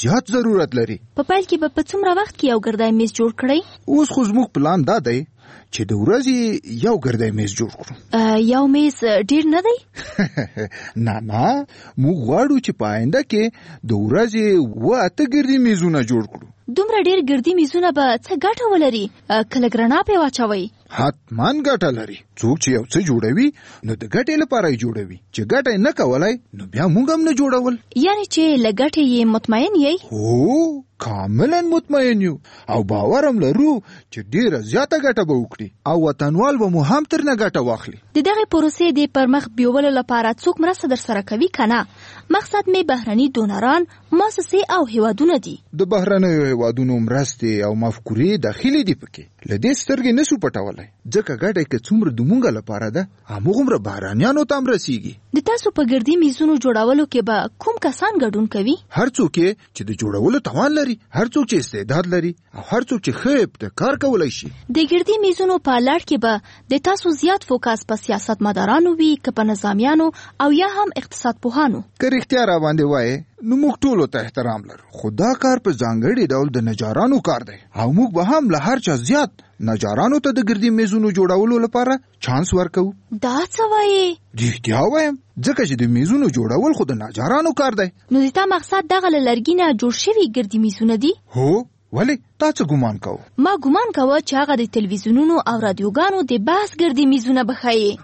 زیات ضرورت لري. په پیل کې به په څومره وخت کې یو ګردی میز جوړ کړئ؟ اوس خو زموږ پلان دا دی چې د ورځې یو ګردی میز جوړ کړو. یو میز ډیر نه دی؟ نه موږ غواړو چې په آینده کې د ورځې 8 ګردی میزونه جوړ کړو. دومره ډیر ګردی میزونه به څه ګټه ولري کله ګرنا په واچوي؟ حتمان ګټه لري. څوک چې یو څه جوړوي نو د ګټې لپاره یې جوړوي. چې ګټه نه کولای نو بیا موږ هم نه جوړول. یعنی چې له ګټې یې مطمئن یې؟ هو کاملا مطمئن یو او باور هم لرو چې ډیره زیاته ګټه به وکړي او وطنوال به مو هم ترنه ګټه واخلي. د دغه پروسې د پرمخ بیولو لپاره څوک مرسته در سره کوي کنه؟ مقصد می بهرني ډونران، مؤسسې او هیوادونه دي. د بهرنیو هیوادونو مرستې او مفکورې داخلي دي پکې. له دې سترګې نشو پټولای ځکه ګټه کې څومره د مونږ لپاره ده همغومره بهرانیانو ته هم رسیږي. د تاسو په ګردي میزونو جوړولو کې به کوم کسان ګډون کوي؟ هر څوک چې د جوړولو توان لري، هر څوک چې استعداد لري او هر څوک چې ښه ابتکار کولی شي. د ګردي میزونو په لړ کې به د تاسو زیات فوکس په سیاستمدارانو وي که په نظامیانو او یا هم اقتصاد پوهانو؟ که رښتیا را باندې وایې نو موږ ټولو ته احترام لرو، خو دا کار په ځانګړي ډول د نجارانو کار دی او موږ به هم له هر چا زیات نجارانو ته د ګردي میزونو جوړولو لپاره چانس ورکو. دا څه وایې؟ رښتیا وایم ځکه چې د میزونو جوړول خو د نجارانو کار دی. نو د تا مقصد دغه له لرګي نه جوړ شوي ګردي میزونه دي؟ هو ولې تا څه ګمان کوو؟ ما ګمان کوه چې هغه د تلویزیونونو او رادیوګانو د بحث ګردي میزونه به ښایي.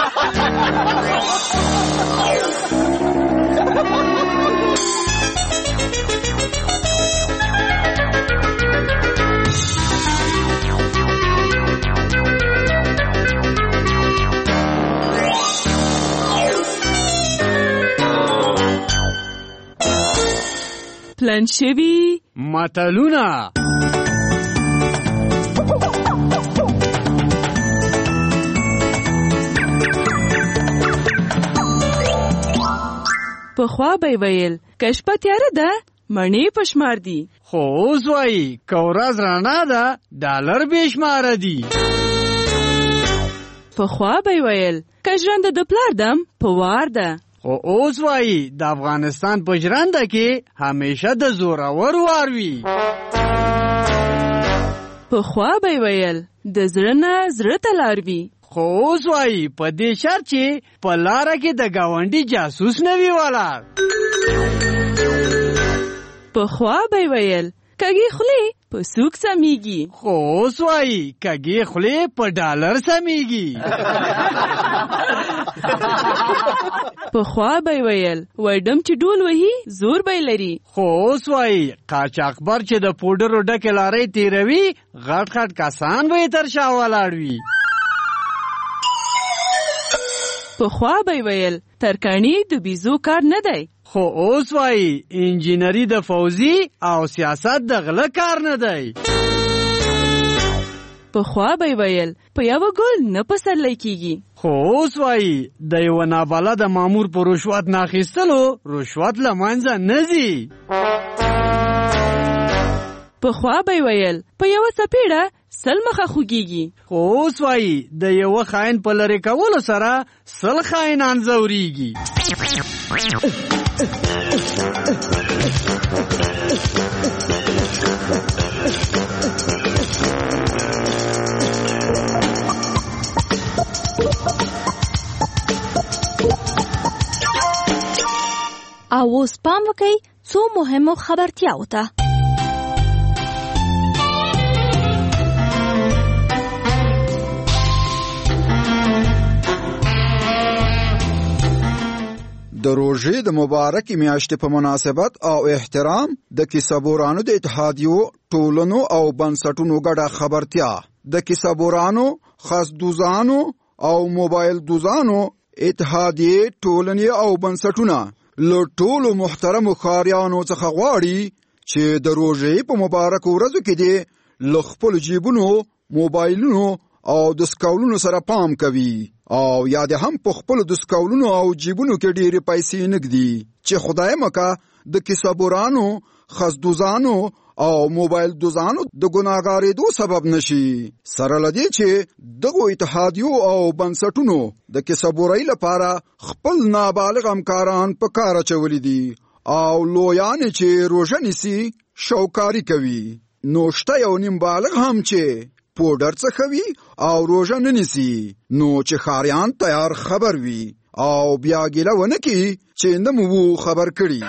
پلان شوي متلونه. پخوا به ویل که شپه تیاره ده مڼې په شمار دي، خو اوس وایي که ورځ رڼا ده ډالر بې شماره دي. پخوا به ویل که ژرنده د پلار دم په وار ده، خو اوس وایي د افغانستان په ژرنده کې همیشه د زورور وار وي. پخوا به ویل د زړه نه زړه ته لار وي، خو اوس وایي په دې شرط چې په لاره کې د ګاونډي جاسوس نه وي ولاړ. پخوا به ویل کږې خولې په سوک سمیږي، خو اوس وایي کږې خولې په ډالر سمیږي. پخوا به ویل وایډم چې ډول وهي زور به لري، خو اوس وایي قاچاقبر چې د پوډرو ډکې لارې تیروي غټ غټ کسان به یې تر شا ولاړ وي. پخوا به ویل ترکاڼي د بیزو کار نه دی، خو اوس وایي انجینری د فوزي او سیاست د غله کار نه دی. پخوا به ویل په یو ګل نه پسرلی کیږي، خو اوس وایي د یو نابلده مامور په رشوت نه اخیستلو رشوت له منځه نه ځي. پخوا به ویل په یو څپېړه سل مخه خوږیږي، خو اوس وایي د یو خاین په لرې کولو سره سل خاینان ځورېږي. او اوس پام وکئ څو مهمو خبرتیاو ته. د روژې د مبارکې میاشتې په مناسبت او احترام د کیسهبورانو د اتحادیو، ټولنو او بنسټونو ګډه خبرتیا. د کیسهبورانو، خاصدوزانو او موبایل دوزانو اتحادیې، ټولنې او بنسټونه له ټولو محترمو ښاریانو څخه غواړي چې د روژې په مبارکو ورځو کې دې له خپلو جیبونو، موبایلونو او دستکولونو سره پام کوي او یا د هم په خپل دستکولونو او جیبونو کې ډېرې پیسې نږدي چې خدای مکه د کیسهبورانو، خاصدوزانو او موبایل دوزانو د ګناهګارېدو سبب نشي. سره له دې چې دغو اتحادیو او بنسټونو د کیسهبورۍ لپاره خپل نابالغ همکاران په کار اچولي دي او لویان چې روژه نیسي شوکاری کوي. نو شته یو نیم بالغ هم چې پوډر څخوي او روژه نه نیسي، نو چې ښاریان تیار خبر وي او بیا ګیله ونه کړي چې نه مو خبر کړي.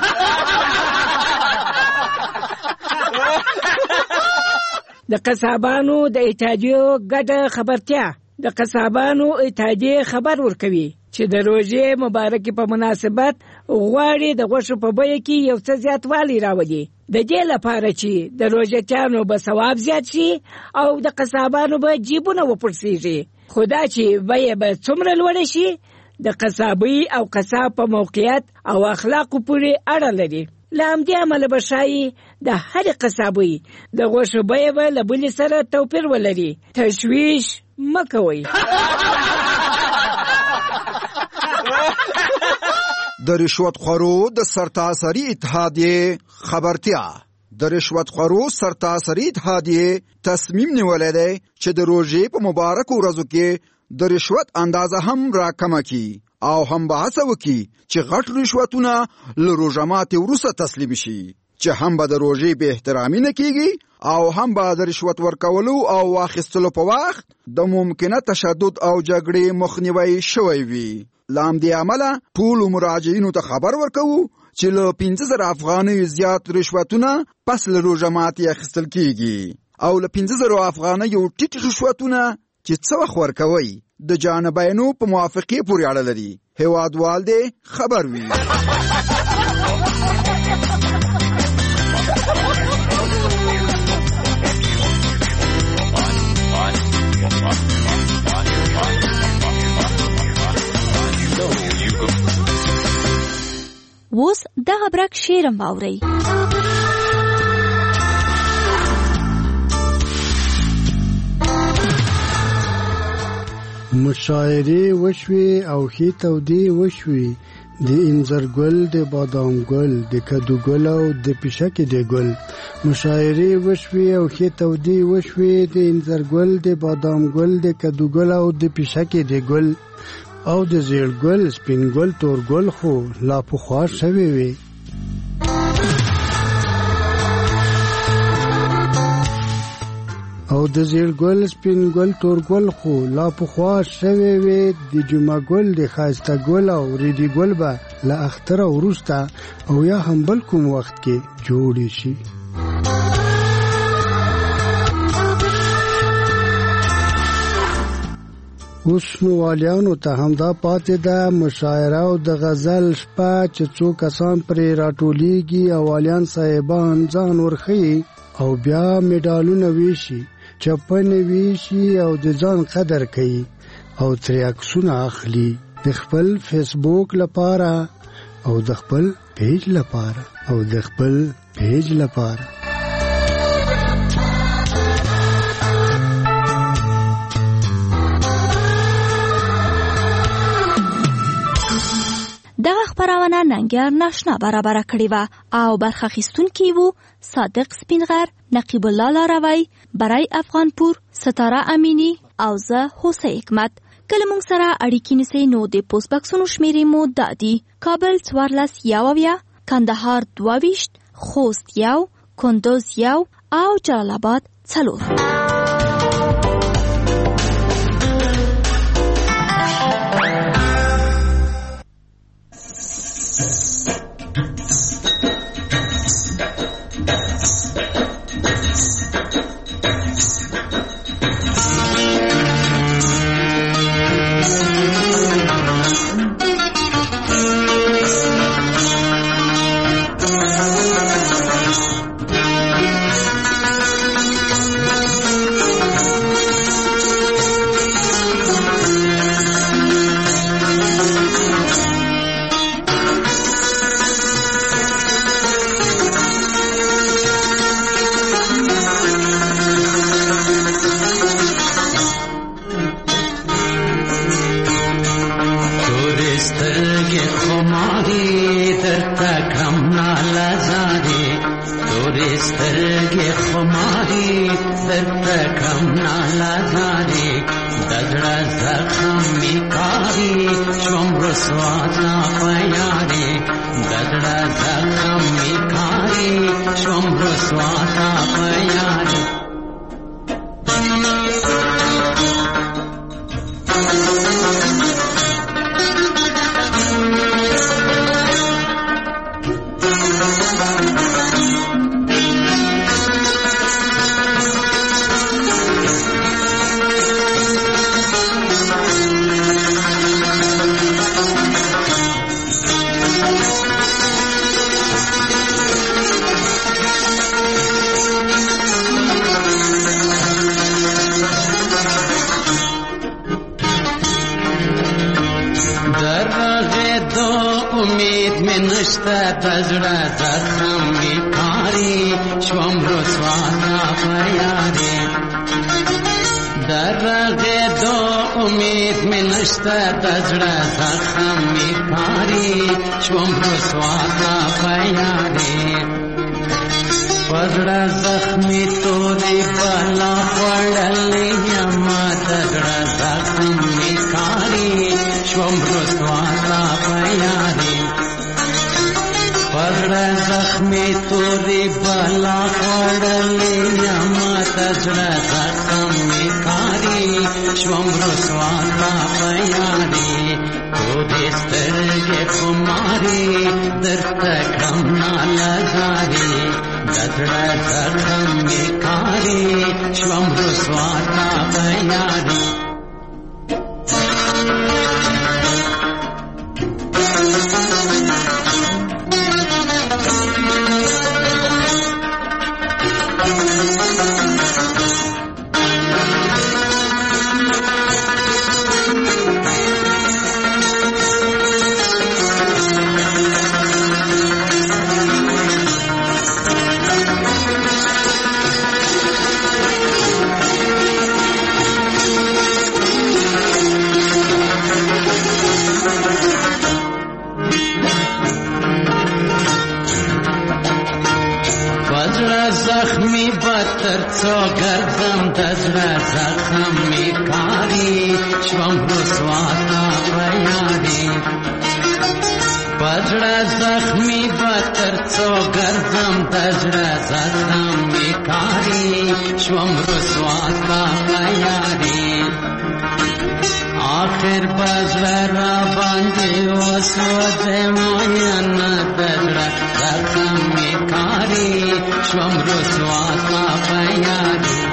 د قصابانو د اتحادیو ګډه خبرتیا د قصابانو اتحادیې خبر ورکوي چې د روژې مبارکې په مناسبت غواړي د غوښو په بیه کې یو څه زیاتوالی راولي، د دې لپاره چې د روژه‌تیانو به ثواب زیات شي او د قصابانو به جیبونه وپړسېږي. خو دا چې بیه به څومره لوړه شي د قصابۍ او قصاب په موقعیت او اخلاقو پورې اړه لري. له همدې امله به ښایي د هرې قصابۍ د غوښو بیه به له بلې سره توپیر ولري. تشویش مه کوئ. د رشوتخورو د سرتاسري اتحادیې خبرتیا. د رشوتخورو سرتاسري اتحادیې تصمیم نیولی دی چې د روژې په مبارکو ورځو کې د رشوت اندازه هم راکمه کړي او هم به هڅه وکړي چې غټ رشوتونه له روژه ماتې وروسته تسلیم شي، چې هم به د روژې بې احترامي نه کیږي او هم به د رشوت ورکولو او واخیستلو په وخت د ممکنه تشدد او جګړې مخنیوی شوی وي. له همدې امله ټولو مراجعینو ته خبر ورکوو چې له 50,000 افغانیو زیات رشوتونه پس له روژه ماتې اخیستل کیږي او له 50,000 افغانیو ټیټ رشوتونه چې څه وخت ورکوي د جانبینو په موافقې پورې اړه لري. هیوادوال دې خبر وي. اوس دغه برک شعرم واورئ. مشاعرې وشوې او ښې تودې وشوې، د انځر ګل، د بادام ګل، د کدو ګل او د پیشکې د ګل. مشاعرې وشوې او ښې تودې وشوې، د انځر ګل، د بادام ګل، د کدو ګل او د پیشکې د ګل او د زیړ ګل، سپین ګل، تور ګل خو لا پخوا شوې وې. او د زیړ ګل، سپین ګل، تور ګل خو لا پخوا شوې وې. د جمعه ګل، د ښایسته ګل او ریډي ګل به له اختره وروسته او یا هم بل کوم وخت کې جوړې شي. اوس نو والیانو ته همدا پاتې ده مشاعره او د غزل شپه چې څو کسان پرې راټولیږي او والیان صاحبان ځان ورښیي او بیا میډالونه ویشي، چپنې ویشي او د ځان قدر کوي او ترې عکسونه اخلي د خپل فیسبوک لپاره او د خپل پیج لپاره. دغه خبرونه ننګیار ناشنا برابر کړې و او برخه اخیستونکي وو صادق سپینغر، نقیب الله لاروی، برای افغانپور، ستاره امینی او زه حسین حکمت. کله مونږ سره اړیکې نیسئ نو د پوسټ باکسونو شمیرې مو دا دي: کابل 14 کندهار 22 خوست 1 کندوز 1 او جلال آباد 4. تورې سترګې خماري درته کړم نالدارې د زړه زخم مې کاري شوم رسوا تا په یارې د زړه زخم مې کاري شوم رسوا تا په یارې نشته تزړه زخم می کاری شوم رسوا تا په یارې درغه دو امید می نشته تزړه زخم می کاری شوم رسوا تا په یارې پزړه زخمی تورې بلا پړلې یما تزړه زخم می کاری شوم رسوا تا په یارې پزړه زخمی تورې بلا پړلې یما تزړه زخم می کاری شوم رسوا تا په یارې تورې سترګې خماري درته کړم نالدارې د زړه زخم می کاری شوم رسوا تا په یارې زخمی بتر څو ګرځم د زړه زخم می کاری شوم رسوا تا په یارې پزړه زخمی بتر څو ګرځم د زړه زخم می کاری شوم رسوا تا په یارې آخر بزړه را باندې وسوځه موین د زړه زخم می کاری شوم رسوا تا په یارې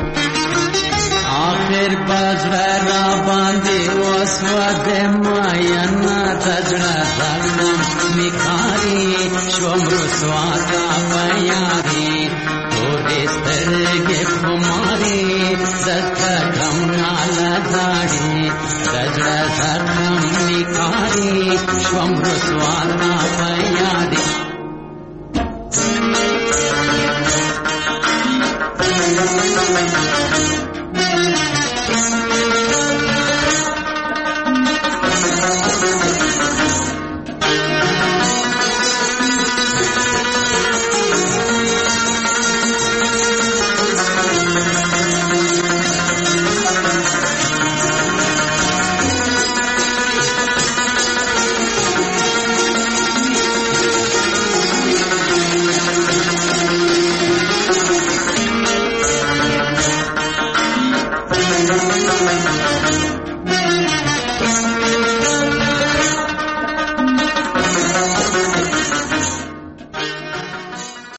آخر بزړه را باندې وسوځه موین د زړه زخم می کاری شوم رسوا تا په یارې